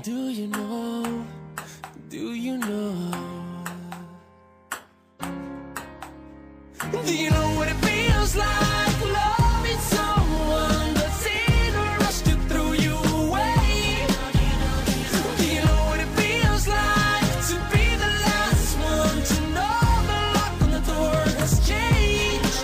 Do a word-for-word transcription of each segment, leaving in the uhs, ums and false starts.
Do you know, do you know, do you know what it feels like loving someone that's in a rush to throw you away? Do you know what it feels like to be the last one to know the lock on the door has changed?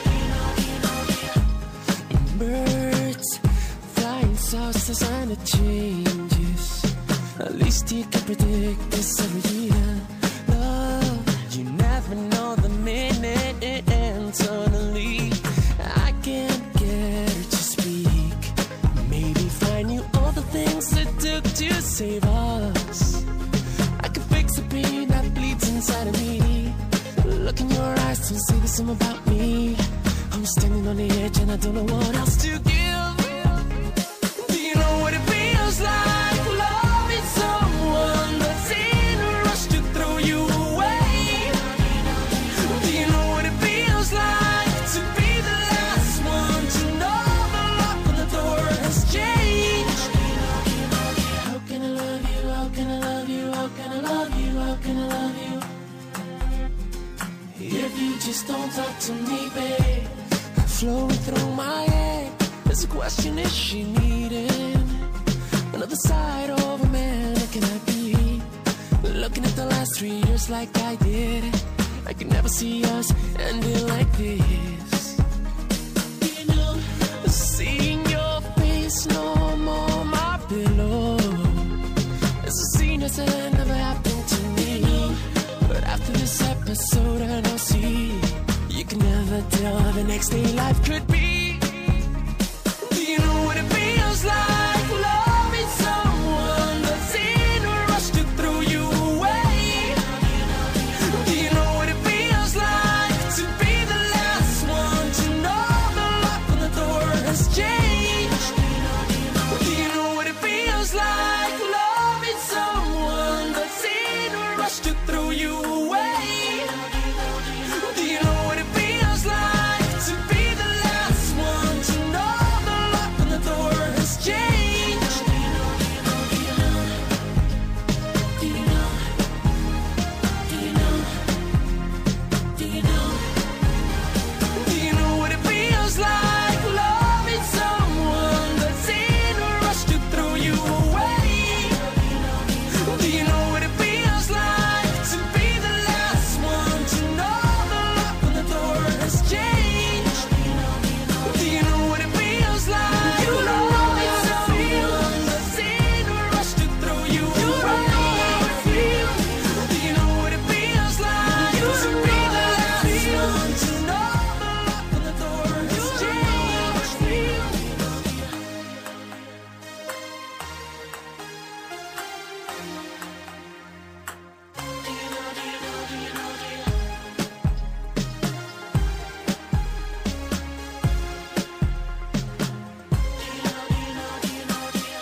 Birds flying south, the sign of changes. At least you can predict this every year. Love, you never know the minute, and suddenly I can't get her to speak. Maybe find you all the things it took to save us. I can fix the pain that bleeds inside of me. Look in your eyes to say the same about me. I'm standing on the edge and I don't know what else to give. Do you know what it feels like loving someone that's in a rush to throw you away? Do you know what it feels like to be the last one to know the lock on the door has changed? How can I love you, how can I love you, how can I love you, how can I love you if you just don't talk to me, babe? Flowing through my head, there's a question, is she needing another side of a man? Or can I be looking at the last three years like I did? I could never see us ending like this. You know, seeing your face no more my pillow. It's a scene that's never happened to me. But after this episode, I know, see, you can never tell the next day life could be.